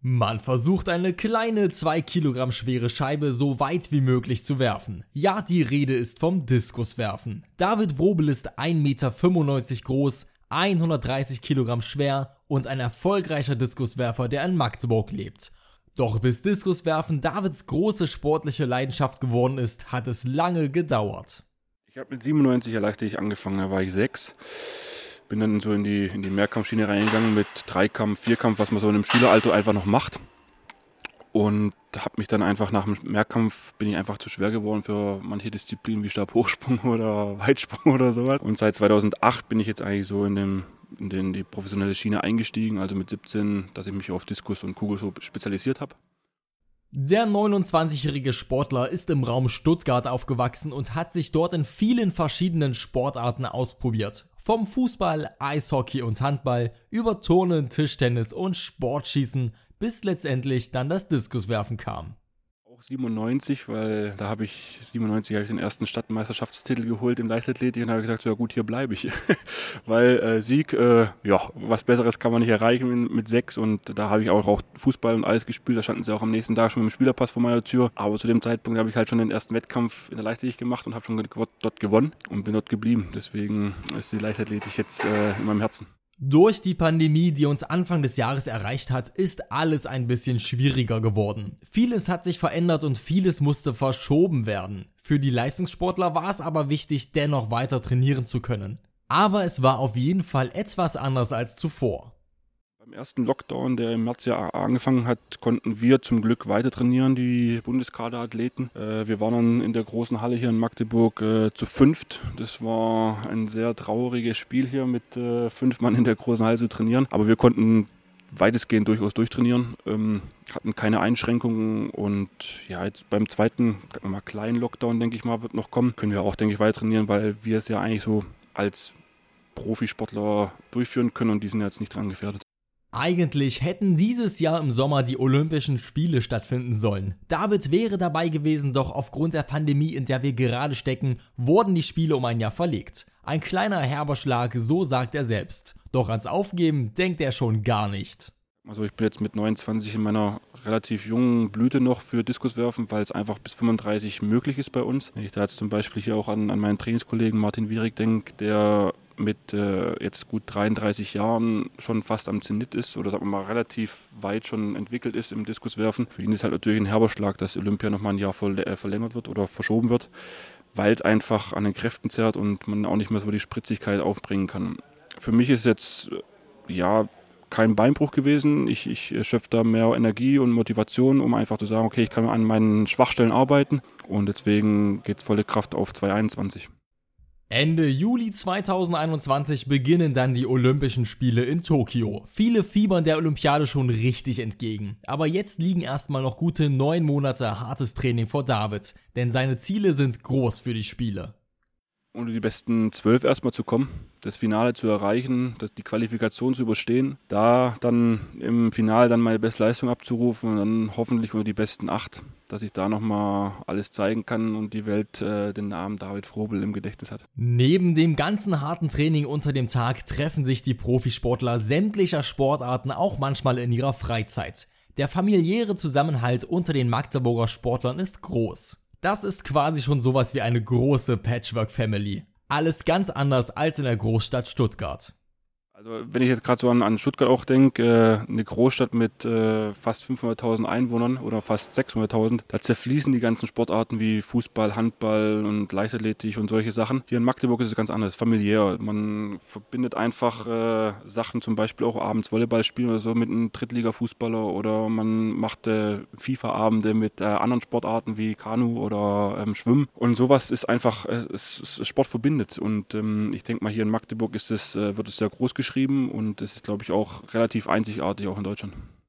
Man versucht eine kleine 2 Kilogramm schwere Scheibe so weit wie möglich zu werfen. Ja, die Rede ist vom Diskuswerfen. David Wrobel ist 1,95 Meter groß, 130 Kilogramm schwer und ein erfolgreicher Diskuswerfer, der in Magdeburg lebt. Doch bis Diskuswerfen Davids große sportliche Leidenschaft geworden ist, hat es lange gedauert. Ich habe mit 97 leichtathletik angefangen, da war ich 6. Bin dann so in die Mehrkampfschiene reingegangen mit Dreikampf, Vierkampf, was man so in einem Schüleralter einfach noch macht. Und habe mich dann einfach nach dem Mehrkampf, bin ich einfach zu schwer geworden für manche Disziplinen wie Stabhochsprung oder Weitsprung oder sowas. Und seit 2008 bin ich jetzt eigentlich so in die professionelle Schiene eingestiegen, also mit 17, dass ich mich auf Diskus und Kugel so spezialisiert habe. Der 29-jährige Sportler ist im Raum Stuttgart aufgewachsen und hat sich dort in vielen verschiedenen Sportarten ausprobiert. Vom Fußball, Eishockey und Handball über Turnen, Tischtennis und Sportschießen, bis letztendlich dann das Diskuswerfen kam. Auch 97, weil da habe ich den ersten Stadtmeisterschaftstitel geholt im Leichtathletik und habe gesagt, so, ja gut, hier bleibe ich. Weil Sieg, was Besseres kann man nicht erreichen mit 6 und da habe ich auch Fußball und alles gespielt, da standen sie auch am nächsten Tag schon mit dem Spielerpass vor meiner Tür, aber zu dem Zeitpunkt habe ich halt schon den ersten Wettkampf in der Leichtathletik gemacht und habe schon dort gewonnen und bin dort geblieben, deswegen ist die Leichtathletik jetzt in meinem Herzen. Durch die Pandemie, die uns Anfang des Jahres erreicht hat, ist alles ein bisschen schwieriger geworden. Vieles hat sich verändert und vieles musste verschoben werden. Für die Leistungssportler war es aber wichtig, dennoch weiter trainieren zu können. Aber es war auf jeden Fall etwas anders als zuvor. Beim ersten Lockdown, der im März ja angefangen hat, konnten wir zum Glück weiter trainieren, die Bundeskaderathleten. Wir waren dann in der großen Halle hier in Magdeburg zu 5. Das war ein sehr trauriges Spiel hier mit 5 Mann in der großen Halle zu trainieren. Aber wir konnten weitestgehend durchaus durchtrainieren, hatten keine Einschränkungen und ja, jetzt beim zweiten, kleinen Lockdown, denke ich mal, wird noch kommen. Können wir auch, denke ich, weiter trainieren, weil wir es ja eigentlich so als Profisportler durchführen können und die sind jetzt nicht dran gefährdet. Eigentlich hätten dieses Jahr im Sommer die Olympischen Spiele stattfinden sollen. David wäre dabei gewesen, doch aufgrund der Pandemie, in der wir gerade stecken, wurden die Spiele um ein Jahr verlegt. Ein kleiner herber Schlag, so sagt er selbst. Doch ans Aufgeben denkt er schon gar nicht. Also ich bin jetzt mit 29 in meiner relativ jungen Blüte noch für Diskuswerfen, weil es einfach bis 35 möglich ist bei uns. Wenn ich da jetzt zum Beispiel hier auch an meinen Trainingskollegen Martin Wierig denke, der mit jetzt gut 33 Jahren schon fast am Zenit ist oder sagen wir mal relativ weit schon entwickelt ist im Diskuswerfen. Für ihn ist halt natürlich ein herber Schlag, dass Olympia nochmal ein Jahr verlängert wird oder verschoben wird, weil es einfach an den Kräften zerrt und man auch nicht mehr so die Spritzigkeit aufbringen kann. Für mich ist jetzt kein Beinbruch gewesen. Ich schöpfe da mehr Energie und Motivation, um einfach zu sagen, okay, ich kann an meinen Schwachstellen arbeiten und deswegen geht es volle Kraft auf 2021. Ende Juli 2021 beginnen dann die Olympischen Spiele in Tokio. Viele fiebern der Olympiade schon richtig entgegen. Aber jetzt liegen erstmal noch gute 9 Monate hartes Training vor David, denn seine Ziele sind groß für die Spiele. Unter die besten 12 erstmal zu kommen, das Finale zu erreichen, die Qualifikation zu überstehen, da dann im Finale dann meine Bestleistung abzurufen und dann hoffentlich unter die besten 8, dass ich da nochmal alles zeigen kann und die Welt den Namen David Wrobel im Gedächtnis hat. Neben dem ganzen harten Training unter dem Tag treffen sich die Profisportler sämtlicher Sportarten auch manchmal in ihrer Freizeit. Der familiäre Zusammenhalt unter den Magdeburger Sportlern ist groß. Das ist quasi schon sowas wie eine große Patchwork-Family. Alles ganz anders als in der Großstadt Stuttgart. Also wenn ich jetzt gerade so an Stuttgart auch denke, eine Großstadt mit fast 500.000 Einwohnern oder fast 600.000, da zerfließen die ganzen Sportarten wie Fußball, Handball und Leichtathletik und solche Sachen. Hier in Magdeburg ist es ganz anders, familiär. Man verbindet einfach Sachen, zum Beispiel auch abends Volleyball spielen oder so mit einem Drittliga-Fußballer oder man macht FIFA-Abende mit anderen Sportarten wie Kanu oder Schwimmen. Und sowas ist einfach, Sport verbindet. Und ich denke mal, hier in Magdeburg wird es sehr groß geschrieben und es ist, glaube ich, auch relativ einzigartig, auch in Deutschland.